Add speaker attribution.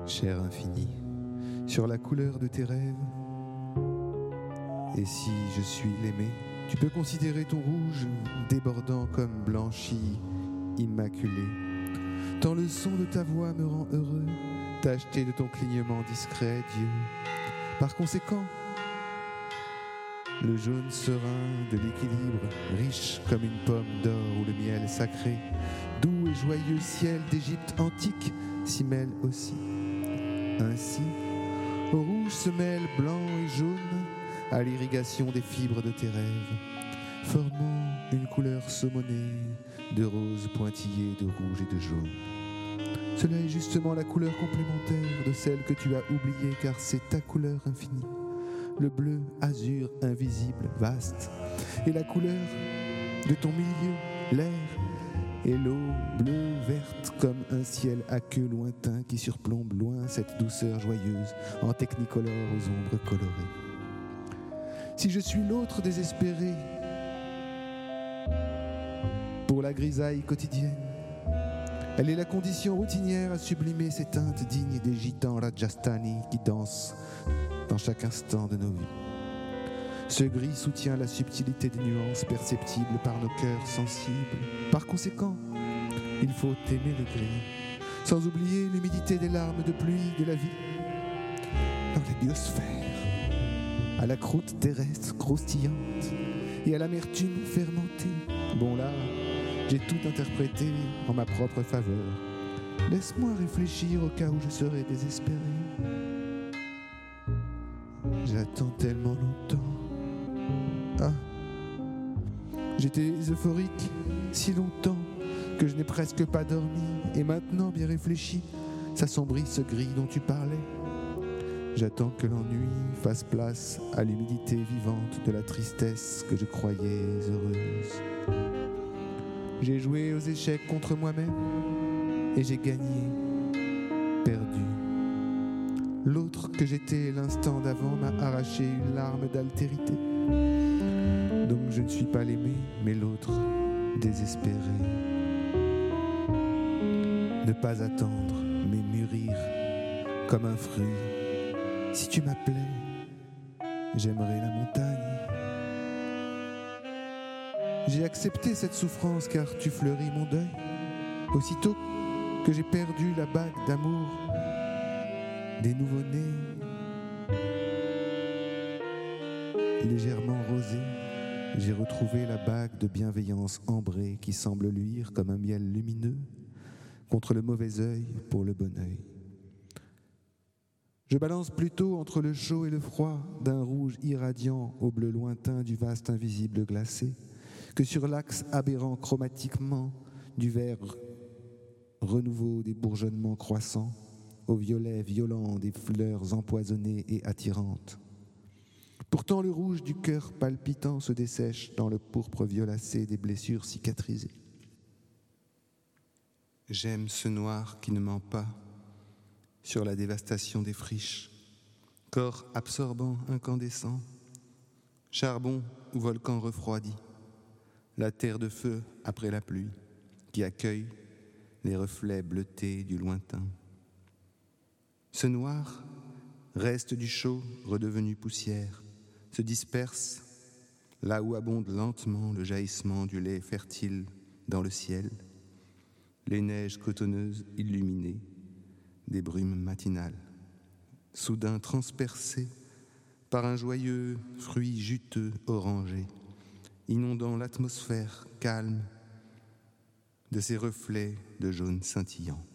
Speaker 1: Cher infini, sur la couleur de tes rêves. Et si je suis l'aimé, tu peux considérer ton rouge débordant comme blanchi, immaculé. Tant le son de ta voix me rend heureux, tacheté de ton clignement discret, Dieu. Par conséquent, le jaune serein de l'équilibre, riche comme une pomme d'or où le miel sacré, doux et joyeux ciel d'Égypte antique s'y mêle aussi. Ainsi, au rouge se mêlent blanc et jaune à l'irrigation des fibres de tes rêves, formant une couleur saumonée de rose pointillée de rouge et de jaune. Cela est justement la couleur complémentaire de celle que tu as oubliée, car c'est ta couleur infinie, le bleu azur invisible, vaste, et la couleur de ton milieu, l'air, et l'eau bleue verte comme un ciel aqueux lointain qui surplombe loin cette douceur joyeuse en technicolore aux ombres colorées. Si je suis l'autre désespéré pour la grisaille quotidienne, elle est la condition routinière à sublimer ces teintes dignes des gitans Rajasthani qui dansent dans chaque instant de nos vies. Ce gris soutient la subtilité des nuances perceptibles par nos cœurs sensibles. Par conséquent, il faut aimer le gris, sans oublier l'humidité des larmes de pluie de la vie. Dans la biosphère, à la croûte terrestre croustillante et à l'amertume fermentée. Bon là, j'ai tout interprété en ma propre faveur. Laisse-moi réfléchir au cas où je serais désespéré. J'attends tellement longtemps. Ah, j'étais euphorique si longtemps que je n'ai presque pas dormi. Et maintenant, bien réfléchi, s'assombrit ce gris dont tu parlais. J'attends que l'ennui fasse place à l'humidité vivante de la tristesse que je croyais heureuse. J'ai joué aux échecs contre moi-même et j'ai gagné, perdu. L'autre que j'étais l'instant d'avant m'a arraché une larme d'altérité. Donc je ne suis pas l'aimé, mais l'autre désespéré. Ne pas attendre, mais mûrir comme un fruit. Si tu m'appelais, j'aimerais la montagne. J'ai accepté cette souffrance car tu fleuris mon deuil. Aussitôt que j'ai perdu la bague d'amour des nouveau-nés, légèrement rosée, j'ai retrouvé la bague de bienveillance ambrée qui semble luire comme un miel lumineux contre le mauvais œil pour le bon œil. Je balance plutôt entre le chaud et le froid d'un rouge irradiant au bleu lointain du vaste invisible glacé que sur l'axe aberrant chromatiquement du vert renouveau des bourgeonnements croissants au violet violent des fleurs empoisonnées et attirantes. Pourtant le rouge du cœur palpitant se dessèche dans le pourpre violacé des blessures cicatrisées. J'aime ce noir qui ne ment pas sur la dévastation des friches, corps absorbant incandescent, charbon ou volcan refroidi, la terre de feu après la pluie qui accueille les reflets bleutés du lointain. Ce noir, reste du chaud redevenu poussière, se disperse là où abonde lentement le jaillissement du lait fertile dans le ciel, les neiges cotonneuses illuminées des brumes matinales, soudain transpercées par un joyeux fruit juteux orangé, inondant l'atmosphère calme de ces reflets de jaune scintillant.